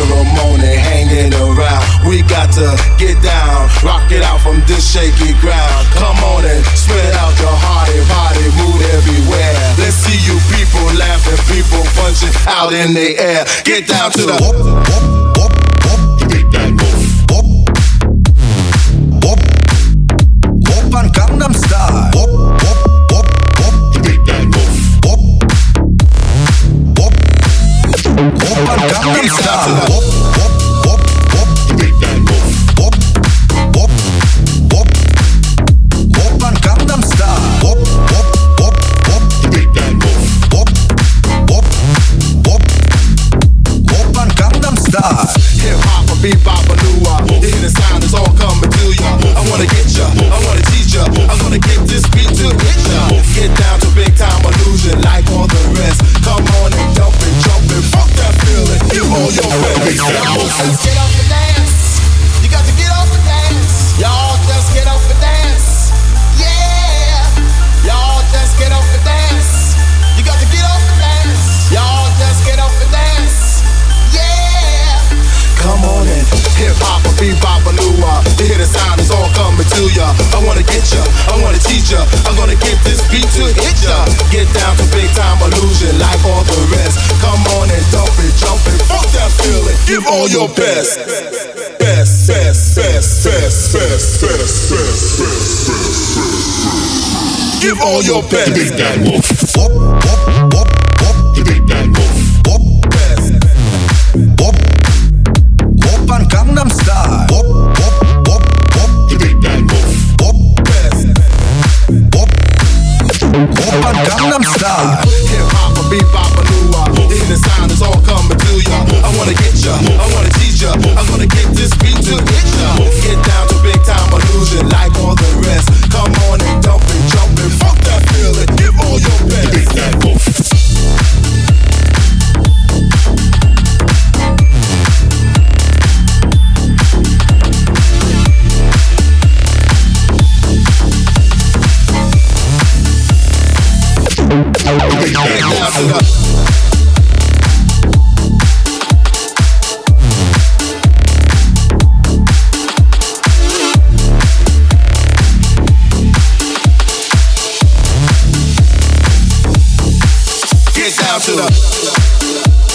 ceremony hanging around. We got to get down, rock it out from this shaky ground. Come on and spread out your hearty, body, mood everywhere. Let's see you people laughing, people punching out in the air. Get down to the whoop, whoop, whoop, whoop. Get that whoop, whoop, whoop, whoop on Gangnam Style. Whoop, whoop, whoop, whoop. Get that whoop, whoop, whoop, whoop on Gangnam Style. Whoop, whoop, whoop, whoop. Get that whoop, whoop, whoop, whoop, whoop on Gangnam Style. Whoop, whoop, whoop, whoop. Get that whoop, whoop, whoop, whoop, whoop on Gangnam Style. Hip hop, a bebop, a lua. You hear the sound, it's all coming to ya. I wanna get ya, I wanna teach ya. I'm gonna get this beat to hit ya. Get down to big time illusion like all the rest. Come on and dump it, jump it, fuck that feeling. Give all your best. Get off the dance. You got to get off the dance. Y'all just get off the dance. Yeah. Y'all just get off the dance. You got to get off the dance. Y'all just get off the dance. Yeah. Come on in, hip hop, a bebop, a lua. You hear the sound, it's all coming to ya. I wanna get ya, I wanna teach ya. I'm gonna get this beat to hit ya. Get down to big time illusion like all the rest. Come on and dump it, jump it, fuck that feeling. Give all your best. Best, best, best, best, best, best, best, best. Give all your best. Big that wolf. Whoop, whoop, whoop, whoop. Big that wolf. Whoop, best. Whoop. Whoop on Gangnam Style. Whoop, whoop, whoop, whoop. Big that whoop, whoop, best. Whoop, whoop on Gangnam Style. Hip hop, a bebop, a lua. You hear the sound, it's all coming to ya. I wanna get ya, I wanna teach ya. I'm gonna get this beat to hit ya. Get down to big time illusion like all the rest. Come on and dump it, jump it, fuck that feeling. Give all your best. Big that whoop. Get down to the